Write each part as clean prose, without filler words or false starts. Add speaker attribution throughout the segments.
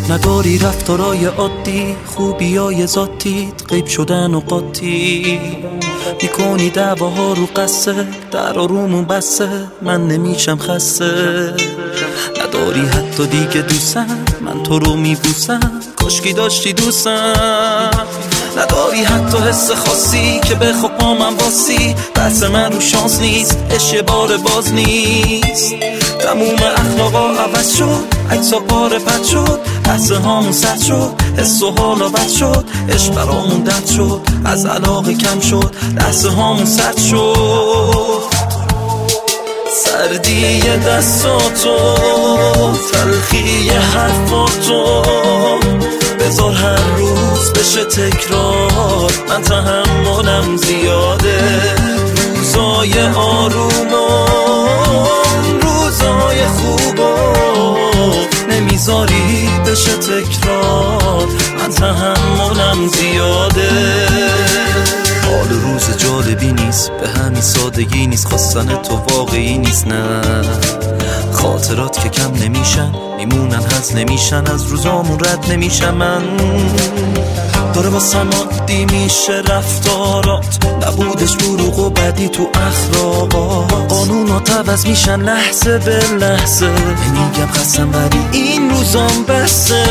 Speaker 1: نداری رفتارای عادی، خوبیای ذاتیت غیب شدن و قاطی میکنی دعواها رو قصه، در آرومون بسه من نمیشم خسته. نداری حتی دیگه دوستم، من تو رو میبوسم کاشکی داشتی دوستم. نداری حتی حس خاصی که بخوا پا من باسی، بحث من رو شانس نیست، عشق بار باز نیست. تموم اخلاقا عوض شد، عکسا پاره پد شد، لحظه هامون سد شد، حس و حالا بد شد، عشق برامون دد شد، از علاقه کم شد، لحظه هامون سد شد. سردی دستاتو، تلخی حرفاتو، بذار هر روز بشه تکرار، من تحملم زیاده. روزای آرومم، روزای خوبم، نمیذاری بشه تکرار، من تحملم زیاده. حال روز جالبی نیست، به همین سادگی نیست، خواستن تو واقعی نیست. نه خاطرات که کم نمیشن، میمونن هز نمیشن، از روزامون رد نمیشم. من داره واسم عادی میشه رفتارات، نبودش فروغ و بدی تو اخلاقات. قانونات عوض میشن لحظه به لحظه، نمیگم خستم ولی این روزام بسه.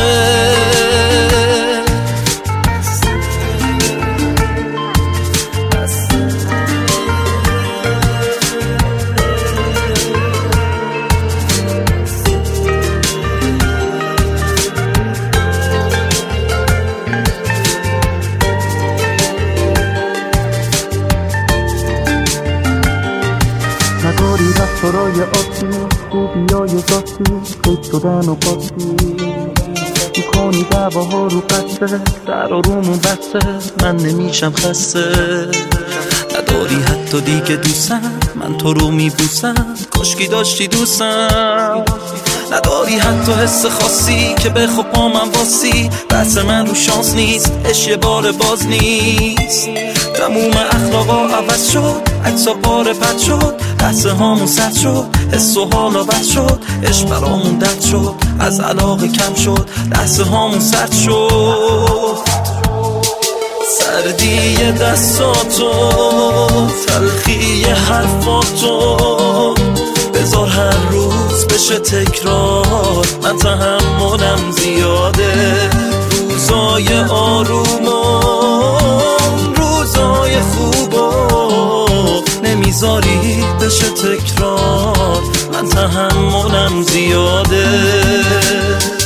Speaker 1: نداری رفتارای عادی، خوبیای ذاتی غیب شدن و قاطی میکنی دعواها رو قصه، در آرومون بسه من نمیشم خسته. نداری حتی دیگه دوستم، من تو رو میبوسم کاشکی داشتی دوستم. نداری حتی حس خاصی که بخوا پا من باسی، بحث من رو شانس نیست، عشق بار باز نیست. تموم اخلاقا عوض شد، عکسا پاره پد شد، لحظه هامون سد شد، حس و حالا بد شد، عشق برامون دد شد، از علاقه کم شد، لحظه هامون سد شد. سردی دستاتو، تلخی حرفاتو، بذار هر روز بشه تکرار، من تحملم زیاده. روزای آرومم، روزای خوبم، نمیذاری بشه تکرار، من تحملم زیاده.